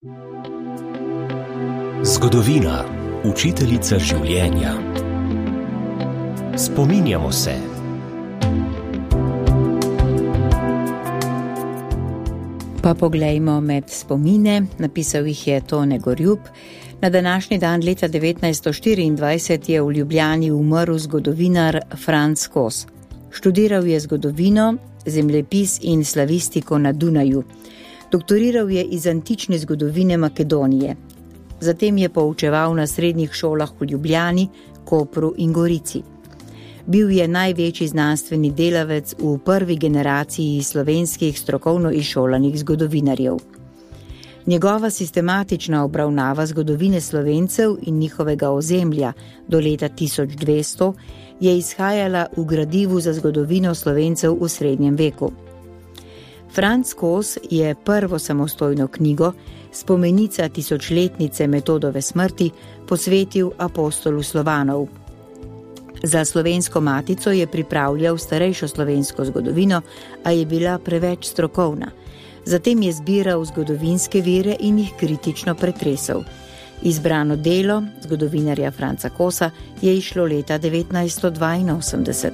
Zgodovina, učiteljica življenja. Spominjamo se. Pa poglejmo med spomine, napisal jih je Tone Gorjup. Na današnji dan leta 1924 je v Ljubljani umrl zgodovinar Franc Kos. Študiral je zgodovino, zemljepis in slavistiko na Dunaju. Doktoriral je iz antične zgodovine Makedonije. Zatem je poučeval na srednjih šolah v Ljubljani, Kopru in Gorici. Bil je največji znanstveni delavec v prvi generaciji slovenskih strokovno izšolanih zgodovinarjev. Njegova sistematična obravnava zgodovine Slovencev in njihovega ozemlja do leta 1200 je izhajala v gradivu za zgodovino Slovencev v srednjem veku. Franc Kos je prvo samostojno knjigo, spomenica tisočletnice Metodove smrti, posvetil apostolu Slovanov. Za Slovensko matico je pripravljal starejšo slovensko zgodovino, a je bila preveč strokovna. Zatem je zbiral zgodovinske vire in jih kritično pretresel. Izbrano delo zgodovinarja Franca Kosa je izšlo leta 1982.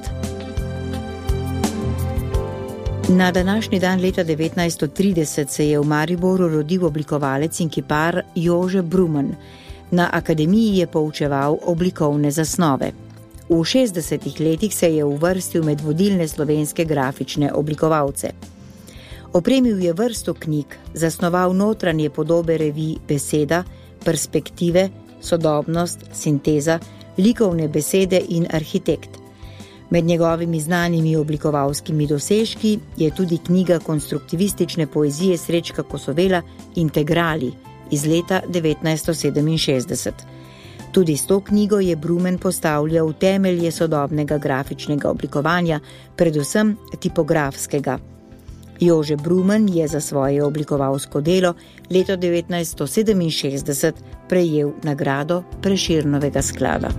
Na današnji dan leta 1930 se je v Mariboru rodil oblikovalec in kipar Jože Brumen. Na akademiji je poučeval oblikovne zasnove. V 60. letih se je uvrstil med vodilne slovenske grafične oblikovalce. Opremil je vrsto knjig, zasnoval notranje podobe revij Beseda, Perspektive, Sodobnost, Sinteza, Likovne besede in Arhitekt. Med njegovimi znanimi oblikovalskimi dosežki je tudi knjiga konstruktivistične poezije Srečka Kosovela Integrali iz leta 1967. Tudi s to knjigo je Brumen postavljal temelje sodobnega grafičnega oblikovanja, predvsem tipografskega. Jože Brumen je za svoje oblikovalsko delo leto 1967 prejel nagrado Prešernovega sklada.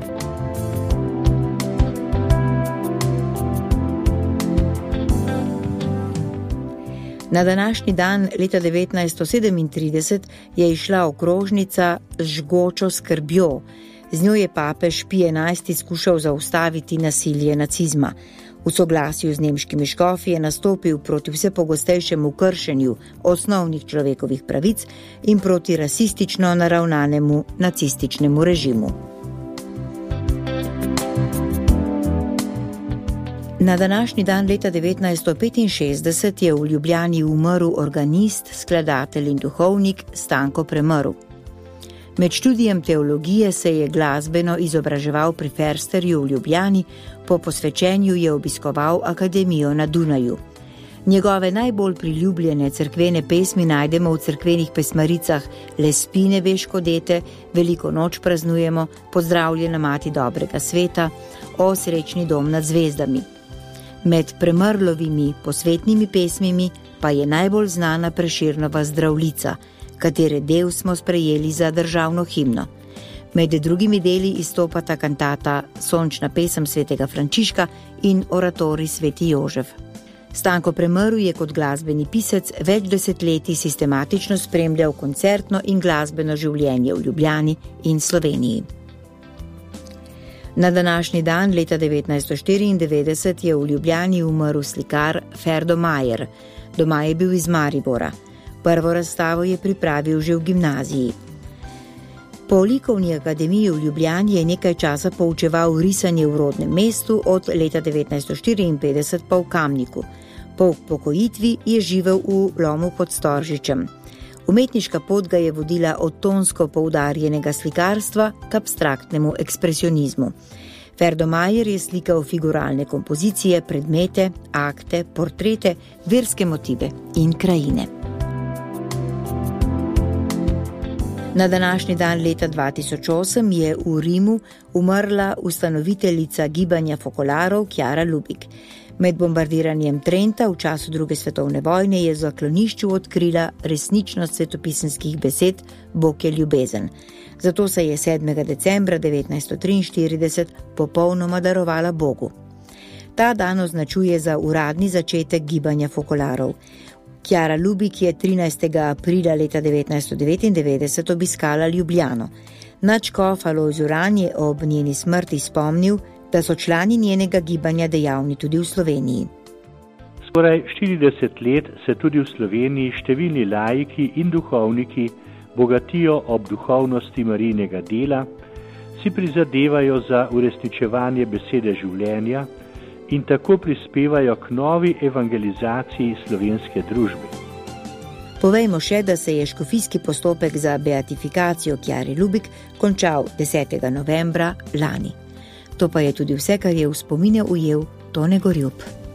Na današnji dan leta 1937 je izšla okrožnica z žgočo skrbjo. Z njo je papež Pij XI skušal zaustaviti nasilje nacizma. V soglasju z nemškimi škofi je nastopil proti vse pogostejšemu kršenju osnovnih človekovih pravic in proti rasistično naravnanemu nacističnemu režimu. Na današnji dan leta 1965 je v Ljubljani umrl organist, skladatelj in duhovnik Stanko Premrl. Med študijem teologije se je glasbeno izobraževal pri Fersterju v Ljubljani, po posvečenju je obiskoval akademijo na Dunaju. Njegove najbolj priljubljene cerkvene pesmi najdemo v cerkvenih pesmaricah Lespine veško dete, Veliko noč praznujemo, Pozdravljena mati dobrega sveta, O srečni dom nad zvezdami. Med Premrlovimi posvetnimi pesmimi pa je najbolj znana Prešernova Zdravljica, katere del smo sprejeli za državno himno. Med drugimi deli izstopata kantata Sončna pesem svetega Frančiška in oratorij Sveti Jožef. Stanko Premrl je kot glasbeni pisec več desetletij sistematično spremljal koncertno in glasbeno življenje v Ljubljani in Sloveniji. Na današnji dan leta 1994 je v Ljubljani umrl slikar Ferdo Majer. Doma je bil iz Maribora. Prvo razstavo je pripravil že v gimnaziji. Po Likovni akademiji v Ljubljani je nekaj časa poučeval risanje v rodnem mestu, od leta 1954 pa v Kamniku. Po upokojitvi je živel v Lomu pod Storžičem. Umetniška pot ga je vodila od tonsko poudarjenega slikarstva k abstraktnemu ekspresionizmu. Ferdo Majer je slikal figuralne kompozicije, predmete, akte, portrete, verske motive in krajine. Na današnji dan leta 2008 je v Rimu umrla ustanoviteljica gibanja fokolarov Chiara Lubich. Med bombardiranjem Trenta v času druge svetovne vojne je v zaklonišču odkrila resničnost svetopisemskih besed Bog je ljubezen. Zato se je 7. decembra 1943 popolnoma darovala Bogu. Ta dan označuje za uradni začetek gibanja fokolarov. Kjara Lubik je 13. aprila leta 1999 obiskala Ljubljano. Nadškof Alojz Uran je ob njeni smrti spomnil, da so člani njenega gibanja dejavni tudi v Sloveniji. Skoraj 40 let se tudi v Sloveniji številni laiki in duhovniki bogatijo ob duhovnosti Marijinega dela, si prizadevajo za uresničevanje besede življenja in tako prispevajo k novi evangelizaciji slovenske družbe. Povejmo še, da se je škofijski postopek za beatifikacijo Kjare Lubik končal 10. novembra lani. To pa je tudi vse, kar je v spomine ujel Tone Gorjup.